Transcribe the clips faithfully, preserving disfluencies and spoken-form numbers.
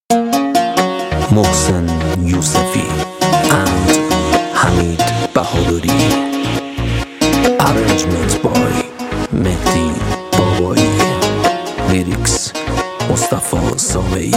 محسن یوسفی and حمید بهادری. Arrangement by مهدی بابایی. لیریکس مصطفی سامعی.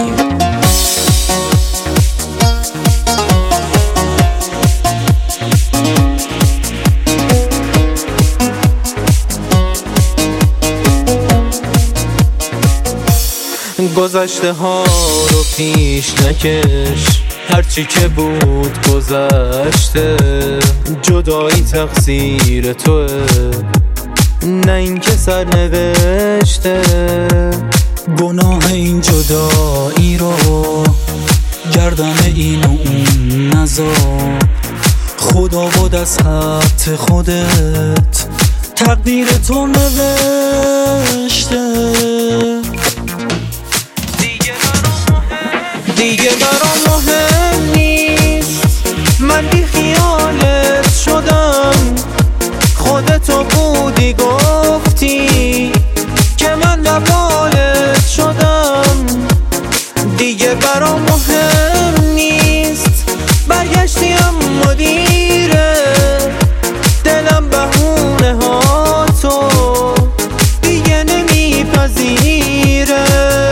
گذشته ها رو پیش نکش، هرچی که بود گذشته. جدایی تقصیر توه، نه این که سر نوشته. گناه این جدایی رو گردن این و اون نذار. خدا بود از خط خودت تقدیر تو نوشته. دیگه برام مهم نیست، من بی خیالت شدم. خودتو بودی گفتی که من لبالت شدم. دیگه برام مهم نیست، برگشتی اما دیره. دلم بهونه ها تو دیگه نمیپذیره.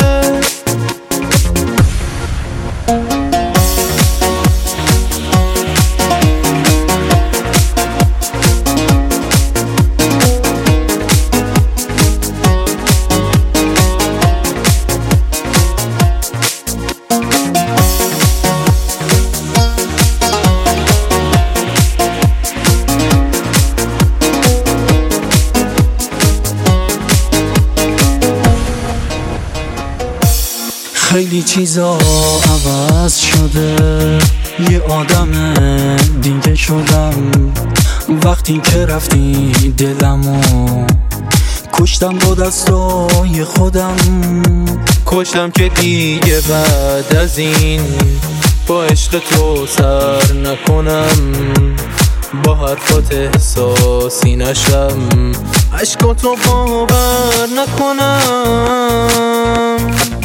خیلی چیزا عوض شده، یه آدم دیگه شدم. وقتی که رفتی دلمو کشتم با دستای خودم. کشتم که دیگه بعد از این با عشق تو سر نکنم. با حرفات احساسی نشم، عشقاتو باور نکنم.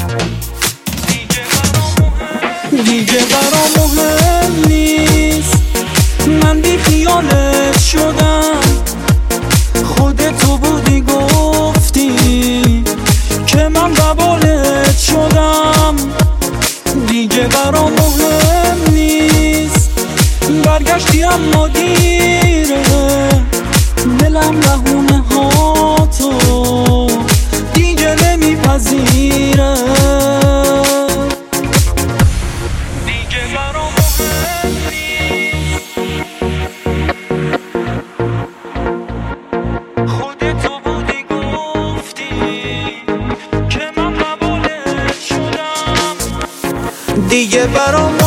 دیگه برام مهم نیست، من بی خیالت شدم. خودتو بودی گفتی که من ببالت شدم. دیگه برام مهم نیست، برگشتی اما دیره. دلم لهونه ها تو دیگه نمیپذیره. خودتو بودی گفتی که من ببالت شدم. دیگه برام